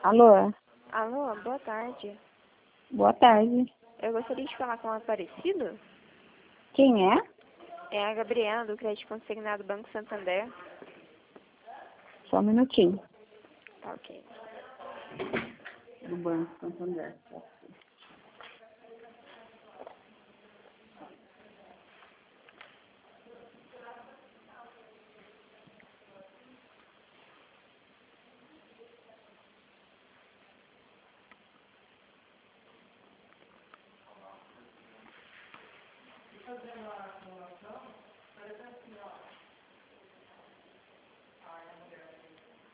Alô? Alô, boa tarde. Boa tarde. Eu gostaria de falar com o Aparecido. Quem é? É a Gabriela, do Crédito Consignado Banco Santander. Só um minutinho. Tá ok. Do Banco Santander. Fazendo a simulação, parece assim, ó.